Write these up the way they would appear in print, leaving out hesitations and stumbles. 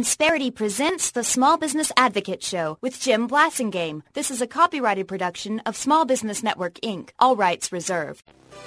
Insperity presents the Small Business Advocate Show with Jim Blasingame. This is a copyrighted production of Small Business Network, Inc. All rights reserved.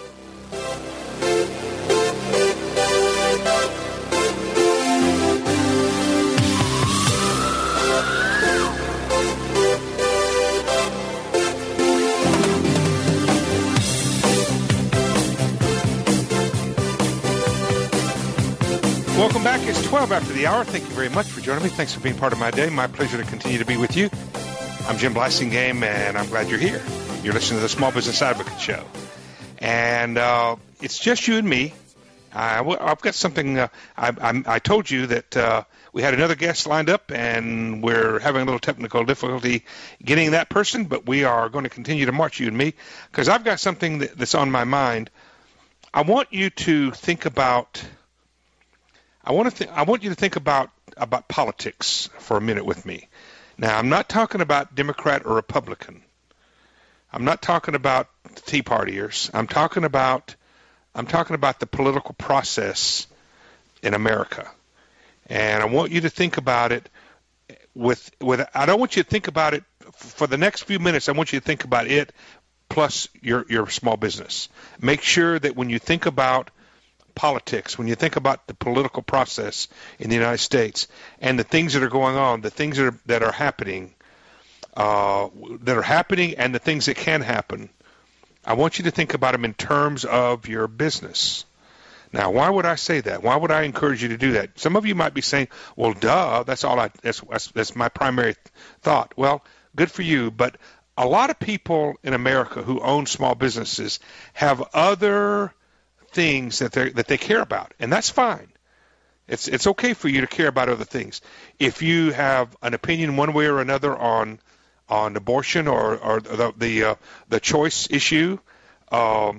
Welcome back. It's 12 after the hour. Thank you very much for joining me. Thanks for being part of my day. My pleasure to continue to be with you. I'm Jim Blasingame, and I'm glad you're here. You're listening to the Small Business Advocate Show. And it's just you and me. I've got something. I told you that we had another guest lined up, and we're having a little technical difficulty getting that person, but we are going to continue to march, you and me, because I've got something that's on my mind. I want you to think about... I want you to think about politics for a minute with me. Now, I'm not talking about Democrat or Republican. I'm not talking about Tea Partiers. I'm talking about the political process in America. And I want you to think about it I don't want you to think about it for the next few minutes. I want you to think about it plus your small business. Make sure that when you think about politics, when you think about the political process in the United States and the things that are going on, the things that are happening, and the things that can happen, I want you to think about them in terms of your business. Now, why would I say that? Why would I encourage you to do that? Some of you might be saying, "Well, duh, that's my primary thought." Well, good for you, but a lot of people in America who own small businesses have other things that they care about, and that's fine. It's okay for you to care about other things. If you have an opinion one way or another on abortion or the choice issue of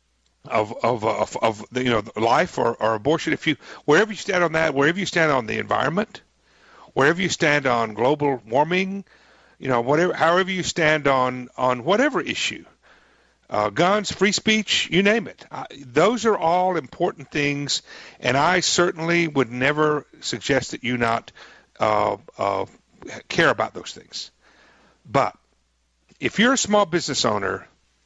life or abortion, wherever you stand on that, wherever you stand on the environment, wherever you stand on global warming, however you stand on whatever issue. Guns, free speech, you name it. Those are all important things, and I certainly would never suggest that you not care about those things. But if you're a small business owner,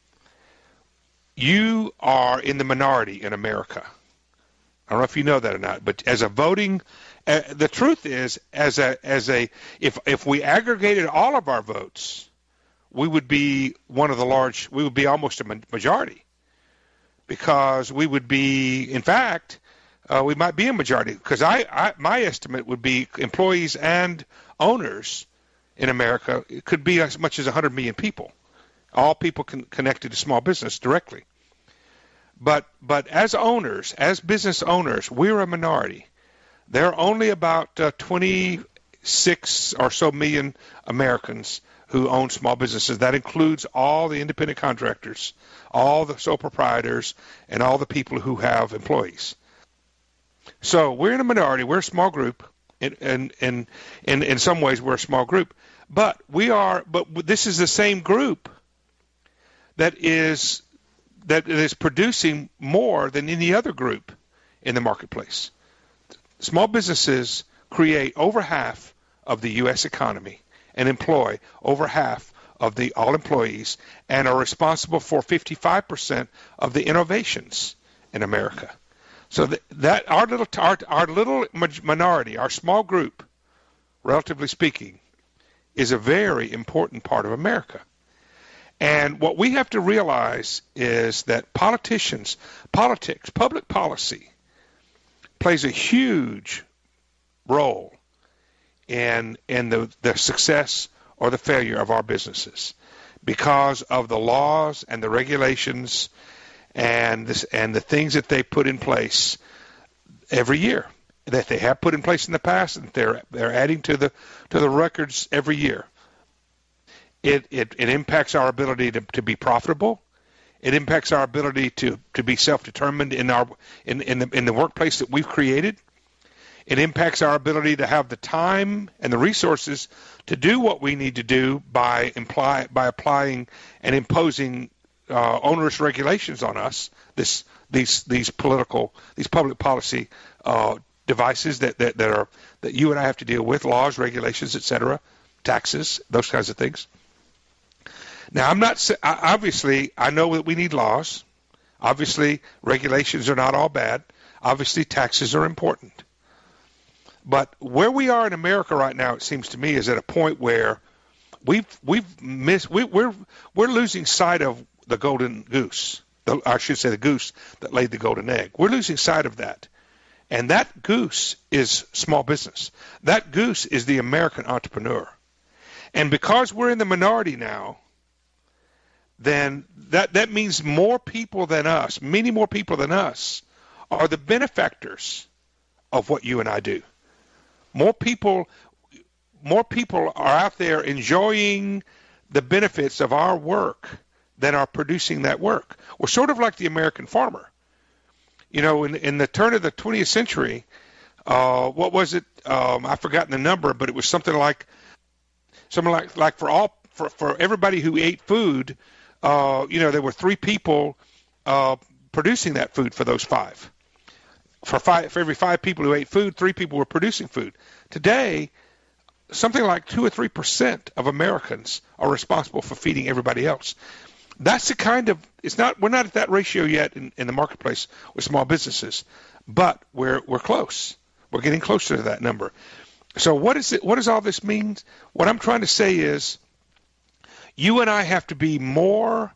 you are in the minority in America. I don't know if you know that or not, but as a voting, the truth is, if we aggregated all of our votes, we would be we would be almost a majority, because we would be, in fact, we might be a majority, because my estimate would be employees and owners in America, it could be as much as 100 million people, all people connected to small business directly. But as owners, as business owners, we're a minority. There are only about 26 or so million Americans who own small businesses. That includes all the independent contractors, all the sole proprietors, and all the people who have employees. So we're in a minority. We're a small group. In some ways, we're a small group. But this is the same group that is producing more than any other group in the marketplace. Small businesses create over half of the U.S. economy and employ over half of all employees, and are responsible for 55% of the innovations in America. So that our little minority, our small group, relatively speaking, is a very important part of America. And what we have to realize is that politics, public policy, plays a huge role in the success or the failure of our businesses, because of the laws and the regulations and the things that they put in place every year, that they have put in place in the past, and they're adding to the records every year. It impacts our ability to be profitable. It impacts our ability to be self-determined in the workplace that we've created. It impacts our ability to have the time and the resources to do what we need to do by applying and imposing onerous regulations on us. These public policy devices that you and I have to deal with, laws, regulations, etc., taxes, those kinds of things. Now, obviously, I know that we need laws. Obviously, regulations are not all bad. Obviously, taxes are important. But where we are in America right now, it seems to me, is at a point where we're losing sight of the golden goose. I should say the goose that laid the golden egg. We're losing sight of that. And that goose is small business. That goose is the American entrepreneur. And because we're in the minority now, then that means more people than us, many more people than us, are the benefactors of what you and I do. More people are out there enjoying the benefits of our work than are producing that work. We're sort of like the American farmer. You know, in the turn of the 20th century, what was it? I've forgotten the number, but it was something like for everybody who ate food, there were 3 people producing that food for those 5. For every 5 people who ate food, 3 people were producing food. Today, something like 2 or 3% of Americans are responsible for feeding everybody else. That's the kind of we're not at that ratio yet in the marketplace with small businesses, but we're close. We're getting closer to that number. So what does all this mean? What I'm trying to say is you and I have to be more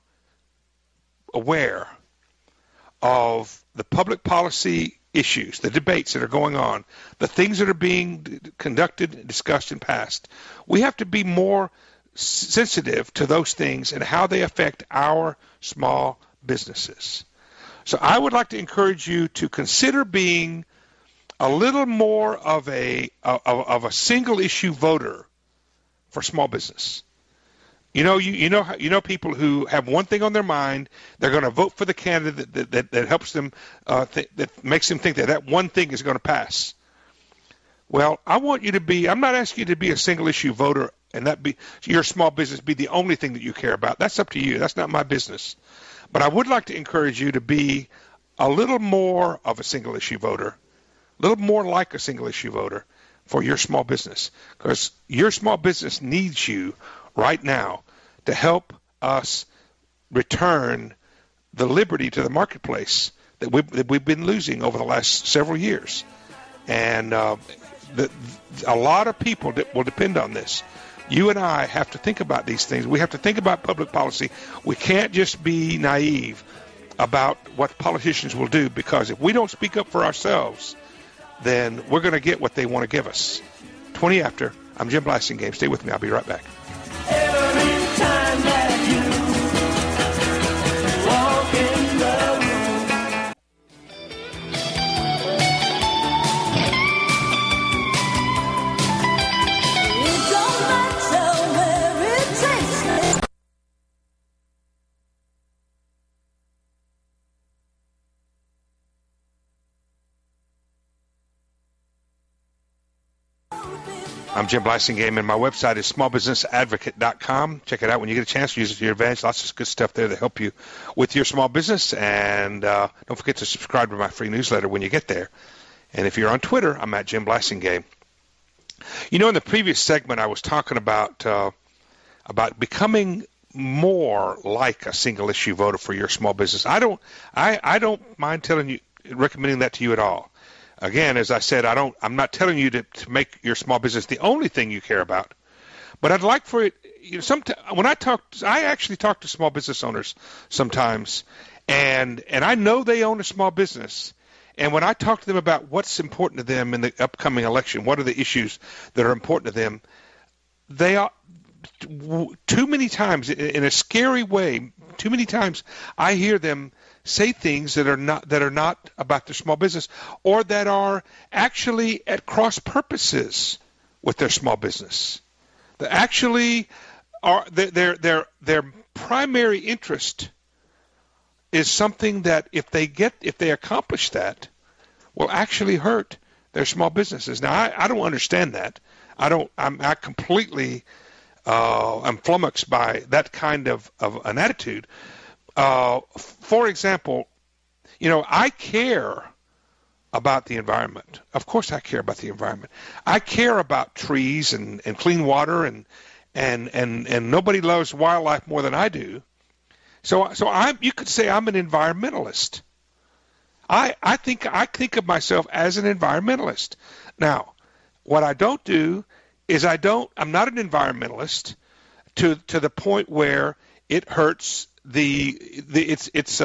aware of the public policy issues, the debates that are going on, the things that are being conducted, discussed, and passed. We have to be more sensitive to those things and how they affect our small businesses. So I would like to encourage you to consider being a little more of a single issue voter for small business. You know people who have one thing on their mind. They're going to vote for the candidate that helps them, that makes them think that one thing is going to pass. Well, I want you to be. I'm not asking you to be a single issue voter and that be your small business be the only thing that you care about. That's up to you. That's not my business. But I would like to encourage you to be a little more of a single issue voter, a little more like a single issue voter for your small business, because your small business needs you right now to help us return the liberty to the marketplace that we've been losing over the last several years. And a lot of people will depend on this. You and I have to think about these things. We have to think about public policy. We can't just be naive about what politicians will do, because if we don't speak up for ourselves, then we're going to get what they want to give us. 20 after. I'm Jim Blasingame. Stay with me. I'll be right back. Every time that you walk in the room. It don't matter where it takes me. I'm Jim Blasingame, and my website is smallbusinessadvocate.com. Check it out when you get a chance. Use it to your advantage. Lots of good stuff there to help you with your small business. And don't forget to subscribe to my free newsletter when you get there. And if you're on Twitter, I'm at Jim Blasingame. You know, in the previous segment, I was talking about becoming more like a single-issue voter for your small business. I don't mind recommending that to you at all. Again, as I said, I'm not telling you to make your small business the only thing you care about, but I'd like for it. I actually talk to small business owners sometimes, and I know they own a small business. And when I talk to them about what's important to them in the upcoming election, what are the issues that are important to them, they are too many times, in a scary way, too many times I hear them say things that are not about their small business, or that are actually at cross purposes with their small business. That actually are their primary interest is something that if they accomplish that, will actually hurt their small businesses. Now I don't understand that. I'm completely I'm flummoxed by that kind of an attitude. For example, I care about the environment. Of course I care about the environment. I care about trees and clean water and nobody loves wildlife more than I do. So you could say I'm an environmentalist. I think of myself as an environmentalist. Now, what I don't do is I'm not an environmentalist to the point where it hurts it's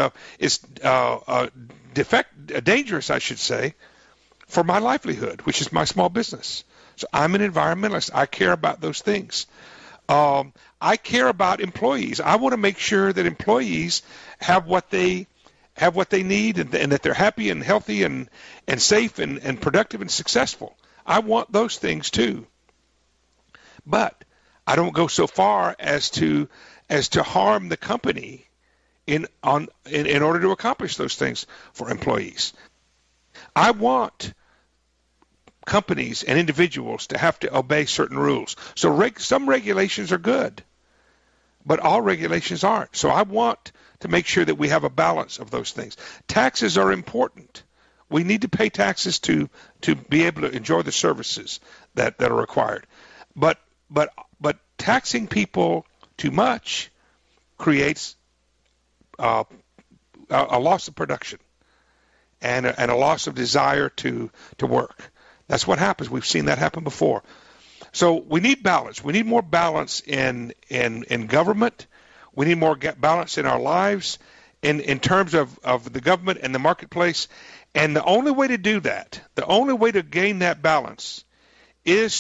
dangerous, I should say, for my livelihood, which is my small business. So I'm an environmentalist. I care about those things. I care about employees. I want to make sure that employees have what they need and that they're happy and healthy and safe and productive and successful. I want those things too. But I don't go so far as to harm the company in order to accomplish those things for employees. I want companies and individuals to have to obey certain rules. So some regulations are good, but all regulations aren't. So I want to make sure that we have a balance of those things. Taxes are important. We need to pay taxes to be able to enjoy the services that are required. But taxing people too much creates a loss of production and a loss of desire to work. That's what happens. We've seen that happen before. So we need balance. We need more balance in government. We need more balance in our lives in terms of the government and the marketplace. And the only way to do that, the only way to gain that balance is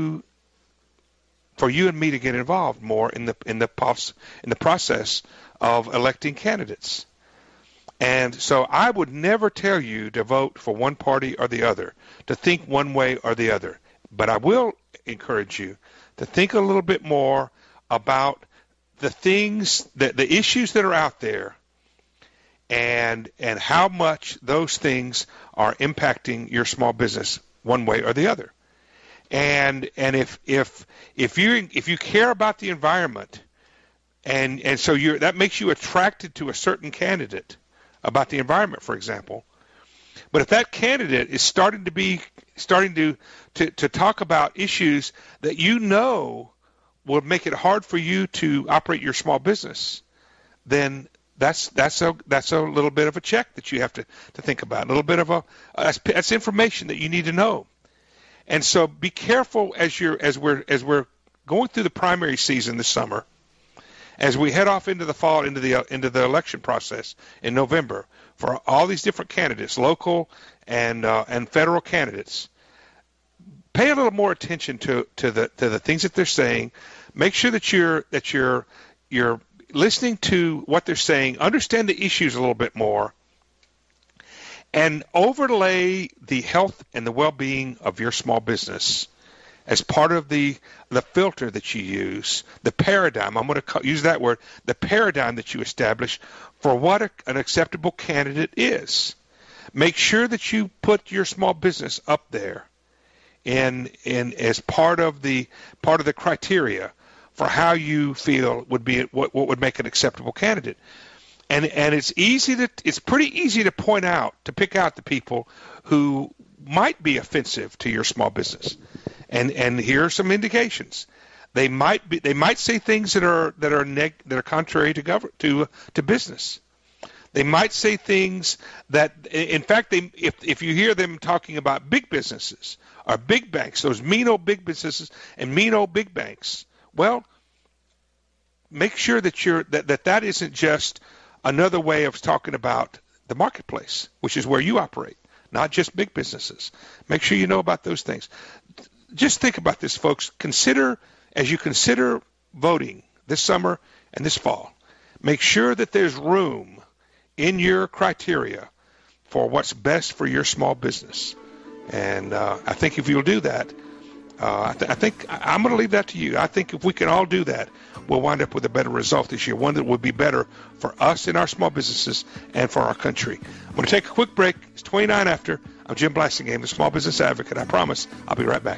for you and me to get involved more in the process of electing candidates. And so I would never tell you to vote for one party or the other, to think one way or the other. But I will encourage you to think a little bit more about the things, the issues that are out there, and how much those things are impacting your small business one way or the other. And if you care about the environment, and so that makes you attracted to a certain candidate about the environment, for example. But if that candidate is starting to talk about issues that you know will make it hard for you to operate your small business, then that's a little bit of a check that you have to think about. A little bit of that's information that you need to know. And so be careful as we're going through the primary season this summer. As we head off into the fall, into the election process in November, for all these different candidates, local and federal candidates, pay a little more attention to the things that they're saying. Make sure that you're listening to what they're saying. Understand the issues a little bit more, and overlay the health and the well-being of your small business as part of the filter that you use, the paradigm. I'm going to use that word, the paradigm that you establish for what an acceptable candidate is. Make sure that you put your small business up there in as part of the criteria for how you feel would be what would make an acceptable candidate. And it's pretty easy to pick out the people who might be offensive to your small business. And here are some indications. They might say things that are contrary to business. They might say things that, in fact, if you hear them talking about big businesses or big banks, those mean old big businesses and mean old big banks, well, make sure that that isn't just another way of talking about the marketplace, which is where you operate, not just big businesses. Make sure you know about those things. Just think about this, folks. As you consider voting this summer and this fall, make sure that there's room in your criteria for what's best for your small business. And I think if you'll do that, I think I'm going to leave that to you. I think if we can all do that, we'll wind up with a better result this year, one that will be better for us in our small businesses and for our country. I'm going to take a quick break. It's 29 after. I'm Jim Blasingame, the Small Business Advocate. I promise I'll be right back.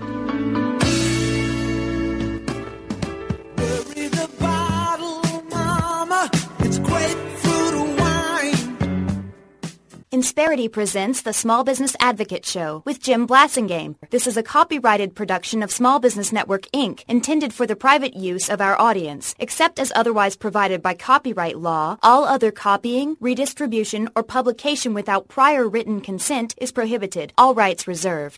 Worry the bottle, mama. It's grapefruit wine. In Spain, Insperity presents the Small Business Advocate Show with Jim Blasingame. This is a copyrighted production of Small Business Network, Inc., intended for the private use of our audience. Except as otherwise provided by copyright law, all other copying, redistribution, or publication without prior written consent is prohibited. All rights reserved.